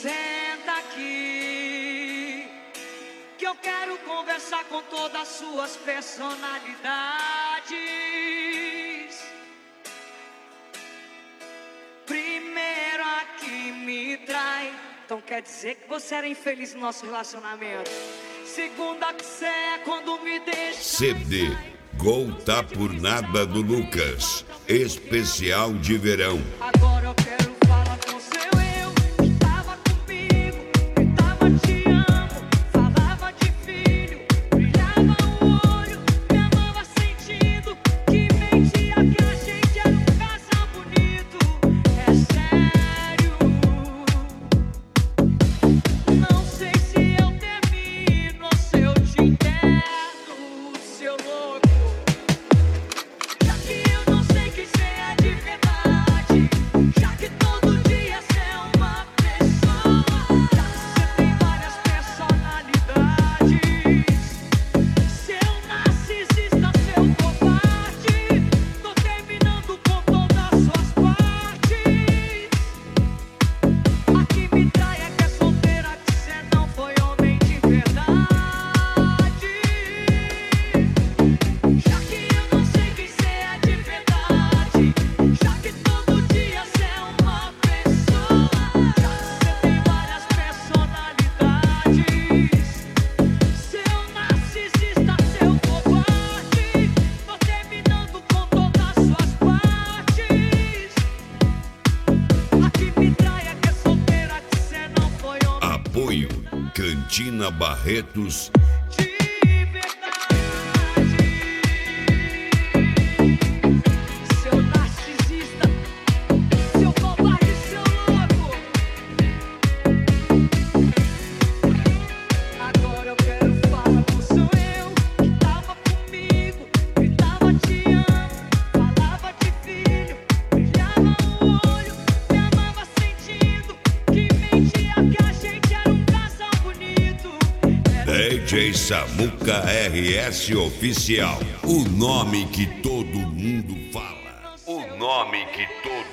senta aqui, que eu quero conversar com todas as suas personalidades. Primeiro a que me trai, então quer dizer que você era infeliz no nosso relacionamento. Segunda que você é quando me deixa. CD Gol Tá Por Nada do Lucas, especial de verão. Agora eu quero falar com seu eu, que tava comigo, gritava te amo, falava de filho, brilhava o olho, me amava sentindo, que mentia que a gente era um casal bonito. É sério, não sei se eu termino ou se eu te interno, seu louco. Já que eu não sei quem cê é de verdade, já que todo dia cê é uma pessoa, já que cê tem várias personalidades, seu narcisista, seu covarde, tô terminando com todas as suas partes. A que me trai é que é solteira, que cê não foi homem de verdade. Já que eu não sei quem cê é de verdade, já que todo dia cê é uma pessoa, já que cê tem várias personalidades, seu narcisista, seu covarde, tô terminando com todas as suas partes. A que me trai é que é solteira, que cê não foi homem Apoio Cantina Barretos. de verdade. Seu narcisista, seu covarde, seu louco. Agora eu quero falar com seu eu, que tava comigo, gritava te amo, falava de filho, brilhava o olho, me amava sentindo, que mentia que a gente era um casal bonito. DJ Samuca RS Oficial. O nome que todo mundo fala. O nome que todo